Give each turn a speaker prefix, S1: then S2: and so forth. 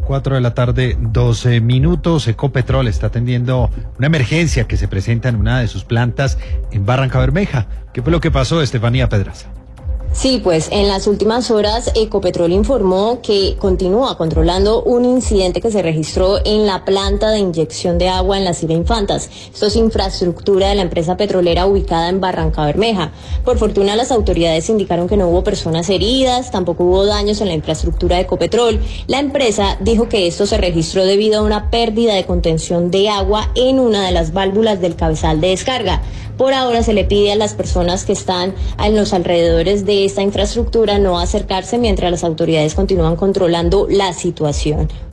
S1: 4 de la tarde, 12 minutos. Ecopetrol está atendiendo una emergencia que se presenta en una de sus plantas en Barrancabermeja. ¿Qué fue lo que pasó, Estefanía Pedraza?
S2: Sí, pues en las últimas horas Ecopetrol informó que continúa controlando un incidente que se registró en la planta de inyección de agua en la Cira Infantas. Esto es infraestructura de la empresa petrolera ubicada en Barrancabermeja. Por fortuna, las autoridades indicaron que no hubo personas heridas, tampoco hubo daños en la infraestructura de Ecopetrol. La empresa dijo que esto se registró debido a una pérdida de contención de agua en una de las válvulas del cabezal de descarga. Por ahora se le pide a las personas que están en los alrededores de esta infraestructura no acercarse mientras las autoridades continúan controlando la situación.